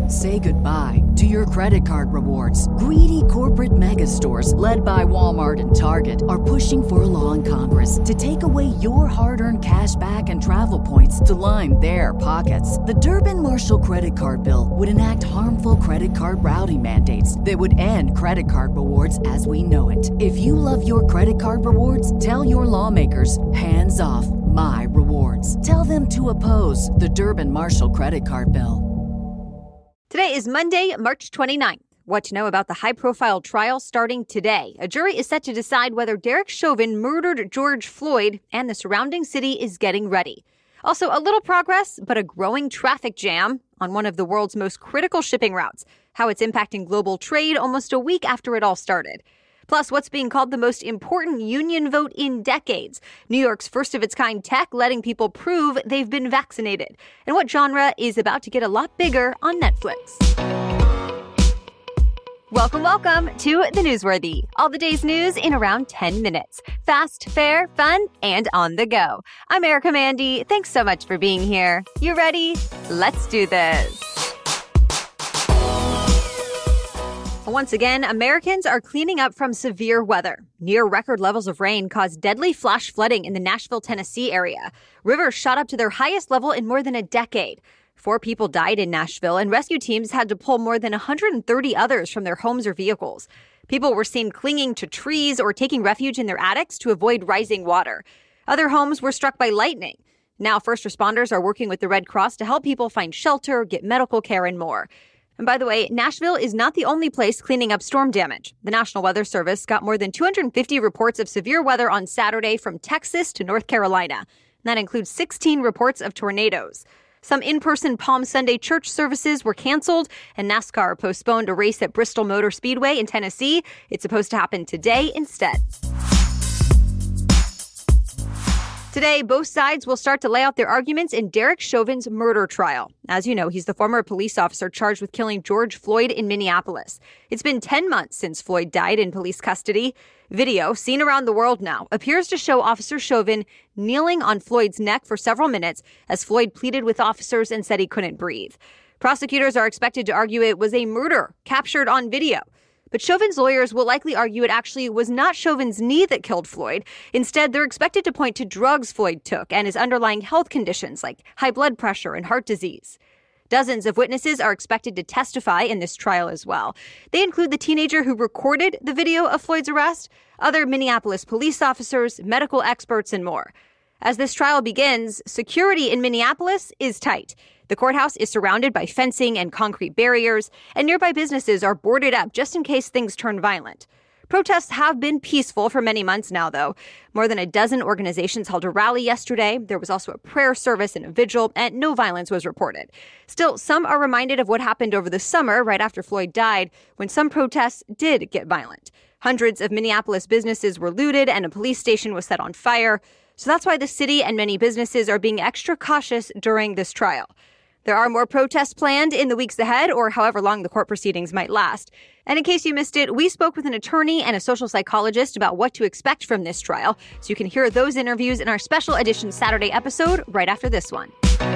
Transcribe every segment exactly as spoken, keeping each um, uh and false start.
Say goodbye to your credit card rewards. Greedy corporate mega stores, led by Walmart and Target, are pushing for a law in Congress to take away your hard-earned cash back and travel points to line their pockets. The Durbin-Marshall credit card bill would enact harmful credit card routing mandates that would end credit card rewards as we know it. If you love your credit card rewards, tell your lawmakers, hands off my rewards. Tell them to oppose the Durbin-Marshall credit card bill. Today is Monday, March twenty-ninth. What to know about the high-profile trial starting today. A jury is set to decide whether Derek Chauvin murdered George Floyd, and the surrounding city is getting ready. Also, a little progress, but a growing traffic jam on one of the world's most critical shipping routes. How it's impacting global trade almost a week after it all started. Plus, what's being called the most important union vote in decades. New York's first-of-its-kind tech letting people prove they've been vaccinated. And what genre is about to get a lot bigger on Netflix. Welcome, welcome to The Newsworthy. All the day's news in around ten minutes. Fast, fair, fun, and on the go. I'm Erica Mandy. Thanks so much for being here. You ready? Let's do this. Once again, Americans are cleaning up from severe weather. Near record levels of rain caused deadly flash flooding in the Nashville, Tennessee area. Rivers shot up to their highest level in more than a decade. Four people died in Nashville, and rescue teams had to pull more than one hundred thirty others from their homes or vehicles. People were seen clinging to trees or taking refuge in their attics to avoid rising water. Other homes were struck by lightning. Now, first responders are working with the Red Cross to help people find shelter, get medical care, and more. And by the way, Nashville is not the only place cleaning up storm damage. The National Weather Service got more than two hundred fifty reports of severe weather on Saturday from Texas to North Carolina. And that includes sixteen reports of tornadoes. Some in-person Palm Sunday church services were canceled, and NASCAR postponed a race at Bristol Motor Speedway in Tennessee. It's supposed to happen today instead. Today, both sides will start to lay out their arguments in Derek Chauvin's murder trial. As you know, he's the former police officer charged with killing George Floyd in Minneapolis. It's been ten months since Floyd died in police custody. Video, seen around the world now, appears to show Officer Chauvin kneeling on Floyd's neck for several minutes as Floyd pleaded with officers and said he couldn't breathe. Prosecutors are expected to argue it was a murder captured on video. But Chauvin's lawyers will likely argue it actually was not Chauvin's knee that killed Floyd. Instead, they're expected to point to drugs Floyd took and his underlying health conditions like high blood pressure and heart disease. Dozens of witnesses are expected to testify in this trial as well. They include the teenager who recorded the video of Floyd's arrest, other Minneapolis police officers, medical experts, and more. As this trial begins, security in Minneapolis is tight. The courthouse is surrounded by fencing and concrete barriers, and nearby businesses are boarded up just in case things turn violent. Protests have been peaceful for many months now, though. More than a dozen organizations held a rally yesterday. There was also a prayer service and a vigil, and no violence was reported. Still, some are reminded of what happened over the summer right after Floyd died, when some protests did get violent. Hundreds of Minneapolis businesses were looted, and a police station was set on fire. So that's why the city and many businesses are being extra cautious during this trial. There are more protests planned in the weeks ahead, or however long the court proceedings might last. And in case you missed it, we spoke with an attorney and a social psychologist about what to expect from this trial. So you can hear those interviews in our special edition Saturday episode right after this one.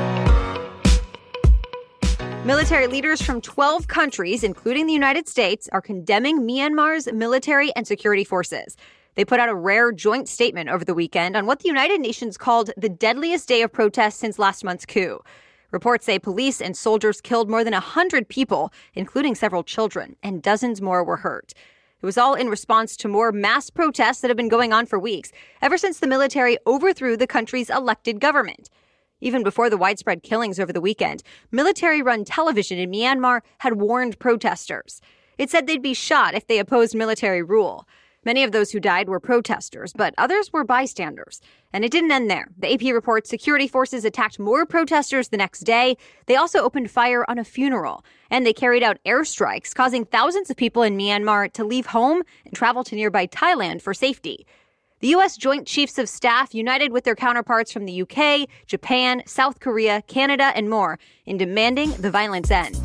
Military leaders from twelve countries, including the United States, are condemning Myanmar's military and security forces. They put out a rare joint statement over the weekend on what the United Nations called the deadliest day of protest since last month's coup. Reports say police and soldiers killed more than one hundred people, including several children, and dozens more were hurt. It was all in response to more mass protests that have been going on for weeks, ever since the military overthrew the country's elected government. Even before the widespread killings over the weekend, military-run television in Myanmar had warned protesters. It said they'd be shot if they opposed military rule. Many of those who died were protesters, but others were bystanders. And it didn't end there. The A P reports security forces attacked more protesters the next day. They also opened fire on a funeral. And they carried out airstrikes, causing thousands of people in Myanmar to leave home and travel to nearby Thailand for safety. The U S Joint Chiefs of Staff united with their counterparts from the U K, Japan, South Korea, Canada, and more in demanding the violence end.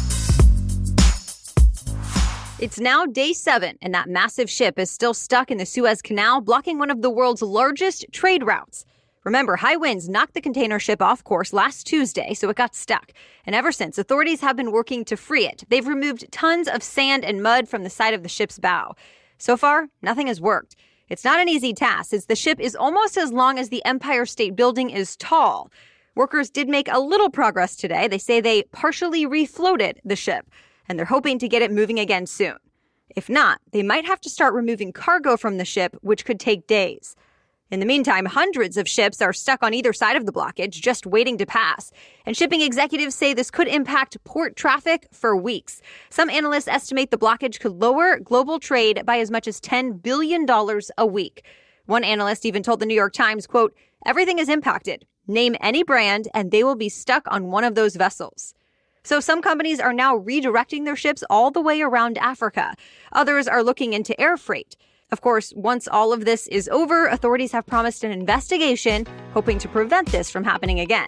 It's now day seven, and that massive ship is still stuck in the Suez Canal, blocking one of the world's largest trade routes. Remember, high winds knocked the container ship off course last Tuesday, so it got stuck. And ever since, authorities have been working to free it. They've removed tons of sand and mud from the side of the ship's bow. So far, nothing has worked. It's not an easy task, since the ship is almost as long as the Empire State Building is tall. Workers did make a little progress today. They say they partially refloated the ship, and they're hoping to get it moving again soon. If not, they might have to start removing cargo from the ship, which could take days. In the meantime, hundreds of ships are stuck on either side of the blockage, just waiting to pass. And shipping executives say this could impact port traffic for weeks. Some analysts estimate the blockage could lower global trade by as much as ten billion dollars a week. One analyst even told the New York Times, quote, "Everything is impacted. Name any brand and they will be stuck on one of those vessels." So some companies are now redirecting their ships all the way around Africa. Others are looking into air freight. Of course, once all of this is over, authorities have promised an investigation, hoping to prevent this from happening again.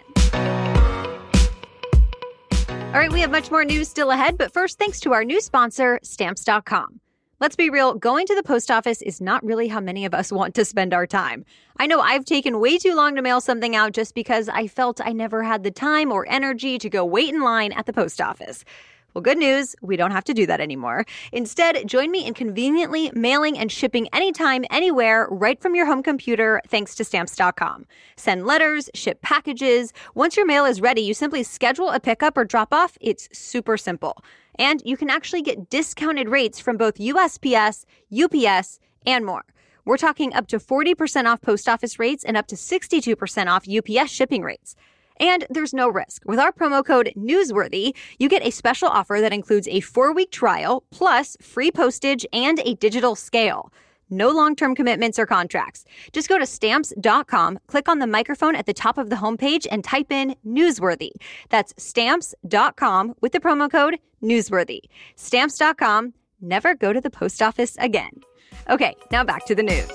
All right, we have much more news still ahead, but first, thanks to our new sponsor, Stamps dot com. Let's be real, going to the post office is not really how many of us want to spend our time. I know I've taken way too long to mail something out just because I felt I never had the time or energy to go wait in line at the post office. Well, good news, we don't have to do that anymore. Instead, join me in conveniently mailing and shipping anytime, anywhere, right from your home computer, thanks to Stamps dot com. Send letters, ship packages. Once your mail is ready, you simply schedule a pickup or drop off. It's super simple. And you can actually get discounted rates from both U S P S, U P S, and more. We're talking up to forty percent off post office rates and up to sixty-two percent off U P S shipping rates. And there's no risk. With our promo code Newsworthy, you get a special offer that includes a four-week trial, plus free postage and a digital scale. No long-term commitments or contracts. Just go to Stamps dot com, click on the microphone at the top of the homepage, and type in Newsworthy. That's Stamps dot com with the promo code Newsworthy. Stamps dot com. Never go to the post office again. Okay, now back to the news.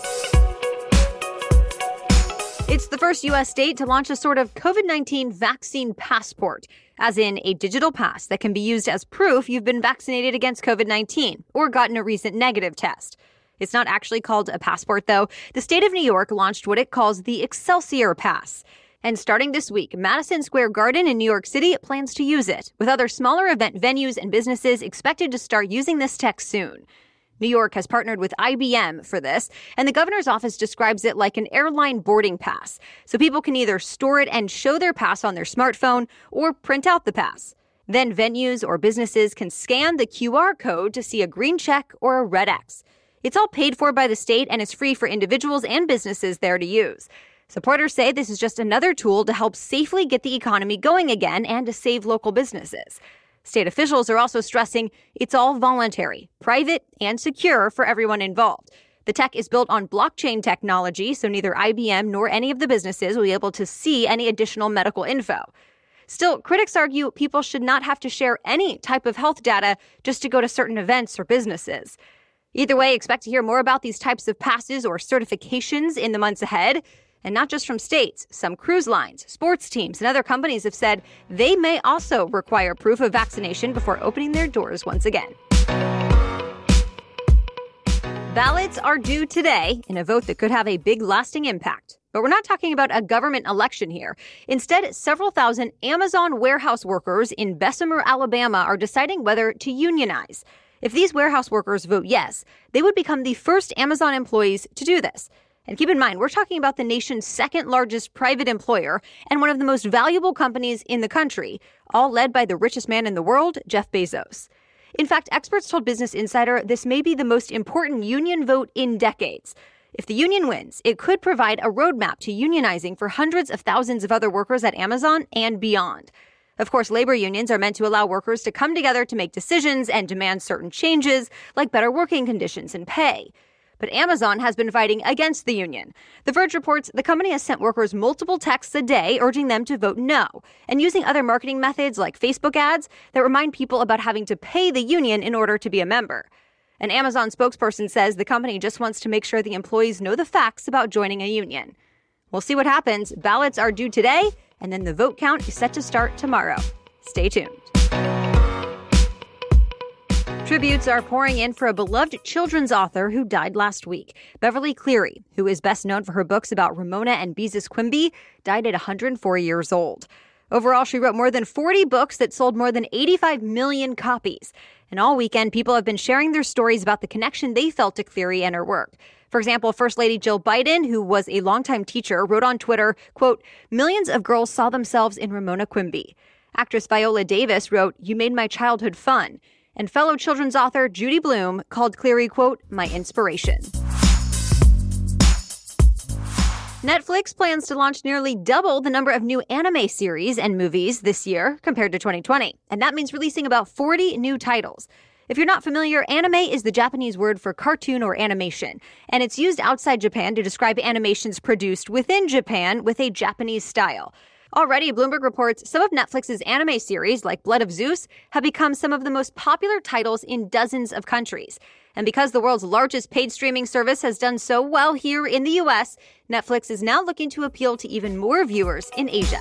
It's the first U S state to launch a sort of COVID nineteen vaccine passport, as in a digital pass that can be used as proof you've been vaccinated against COVID nineteen or gotten a recent negative test. It's not actually called a passport, though. The state of New York launched what it calls the Excelsior Pass. And starting this week, Madison Square Garden in New York City plans to use it, with other smaller event venues and businesses expected to start using this tech soon. New York has partnered with I B M for this, and the governor's office describes it like an airline boarding pass. So people can either store it and show their pass on their smartphone or print out the pass. Then venues or businesses can scan the Q R code to see a green check or a red X. It's all paid for by the state and is free for individuals and businesses there to use. Supporters say this is just another tool to help safely get the economy going again and to save local businesses. State officials are also stressing it's all voluntary, private, and secure for everyone involved. The tech is built on blockchain technology, so neither I B M nor any of the businesses will be able to see any additional medical info. Still, critics argue people should not have to share any type of health data just to go to certain events or businesses. Either way, expect to hear more about these types of passes or certifications in the months ahead. And not just from states. Some cruise lines, sports teams, and other companies have said they may also require proof of vaccination before opening their doors once again. Ballots are due today in a vote that could have a big lasting impact. But we're not talking about a government election here. Instead, several thousand Amazon warehouse workers in Bessemer, Alabama are deciding whether to unionize. If these warehouse workers vote yes, they would become the first Amazon employees to do this. And keep in mind, we're talking about the nation's second largest private employer and one of the most valuable companies in the country, all led by the richest man in the world, Jeff Bezos. In fact, experts told Business Insider this may be the most important union vote in decades. If the union wins, it could provide a roadmap to unionizing for hundreds of thousands of other workers at Amazon and beyond. Of course, labor unions are meant to allow workers to come together to make decisions and demand certain changes, like better working conditions and pay. But Amazon has been fighting against the union. The Verge reports the company has sent workers multiple texts a day urging them to vote no, and using other marketing methods like Facebook ads that remind people about having to pay the union in order to be a member. An Amazon spokesperson says the company just wants to make sure the employees know the facts about joining a union. We'll see what happens. Ballots are due today, and then the vote count is set to start tomorrow. Stay tuned. Tributes are pouring in for a beloved children's author who died last week. Beverly Cleary, who is best known for her books about Ramona and Beezus Quimby, died at one hundred four years old. Overall, she wrote more than forty books that sold more than eighty-five million copies. And all weekend, people have been sharing their stories about the connection they felt to Cleary and her work. For example, First Lady Jill Biden, who was a longtime teacher, wrote on Twitter, quote, "Millions of girls saw themselves in Ramona Quimby." Actress Viola Davis wrote, "You made my childhood fun." And fellow children's author Judy Blume called Cleary, quote, "my inspiration." Netflix plans to launch nearly double the number of new anime series and movies this year compared to twenty twenty. And that means releasing about forty new titles. If you're not familiar, anime is the Japanese word for cartoon or animation, and it's used outside Japan to describe animations produced within Japan with a Japanese style. Already, Bloomberg reports some of Netflix's anime series, like Blood of Zeus, have become some of the most popular titles in dozens of countries. And because the world's largest paid streaming service has done so well here in the U S, Netflix is now looking to appeal to even more viewers in Asia.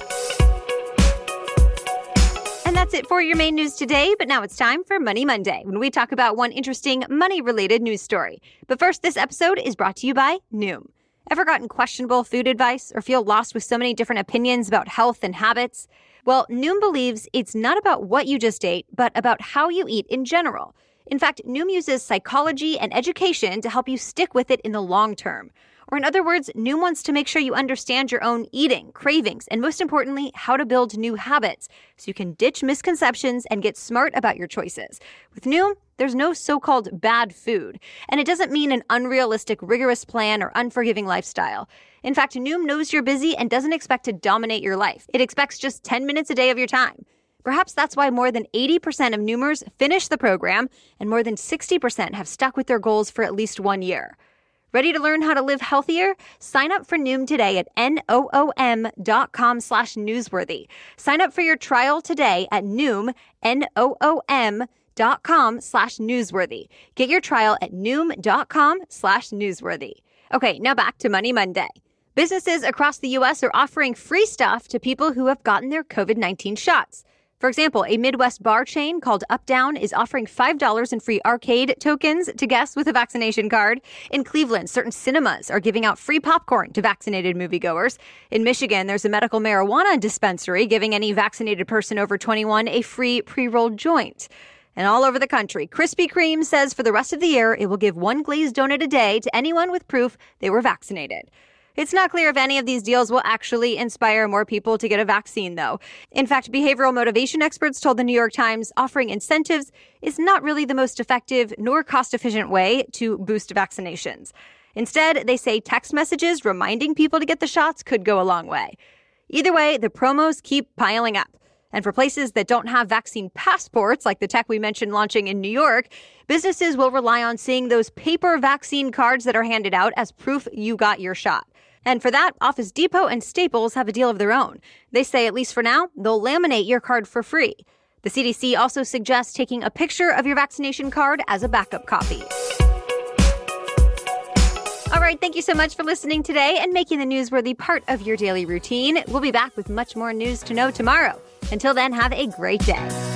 And that's it for your main news today, but now it's time for Money Monday, when we talk about one interesting money-related news story. But first, this episode is brought to you by Noom. Ever gotten questionable food advice or feel lost with so many different opinions about health and habits? Well, Noom believes it's not about what you just ate, but about how you eat in general. In fact, Noom uses psychology and education to help you stick with it in the long term. Or in other words, Noom wants to make sure you understand your own eating, cravings, and most importantly, how to build new habits so you can ditch misconceptions and get smart about your choices. With Noom, there's no so-called bad food, and it doesn't mean an unrealistic, rigorous plan or unforgiving lifestyle. In fact, Noom knows you're busy and doesn't expect to dominate your life. It expects just ten minutes a day of your time. Perhaps that's why more than eighty percent of Noomers finish the program, and more than sixty percent have stuck with their goals for at least one year. Ready to learn how to live healthier? Sign up for Noom today at N-O-O-M dot com slash newsworthy. Sign up for your trial today at Noom, N-O-O-M dot com slash newsworthy. Get your trial at Noom dot com slash newsworthy. Okay, now back to Money Monday. Businesses across the U S are offering free stuff to people who have gotten their covid nineteen shots. For example, a Midwest bar chain called Up Down is offering five dollars in free arcade tokens to guests with a vaccination card. In Cleveland, certain cinemas are giving out free popcorn to vaccinated moviegoers. In Michigan, there's a medical marijuana dispensary giving any vaccinated person over twenty-one a free pre-rolled joint. And all over the country, Krispy Kreme says for the rest of the year, it will give one glazed donut a day to anyone with proof they were vaccinated. It's not clear if any of these deals will actually inspire more people to get a vaccine, though. In fact, behavioral motivation experts told the New York Times offering incentives is not really the most effective nor cost-efficient way to boost vaccinations. Instead, they say text messages reminding people to get the shots could go a long way. Either way, the promos keep piling up. And for places that don't have vaccine passports, like the tech we mentioned launching in New York, businesses will rely on seeing those paper vaccine cards that are handed out as proof you got your shot. And for that, Office Depot and Staples have a deal of their own. They say, at least for now, they'll laminate your card for free. The C D C also suggests taking a picture of your vaccination card as a backup copy. All right, thank you so much for listening today and making the newsworthy part of your daily routine. We'll be back with much more news to know tomorrow. Until then, have a great day.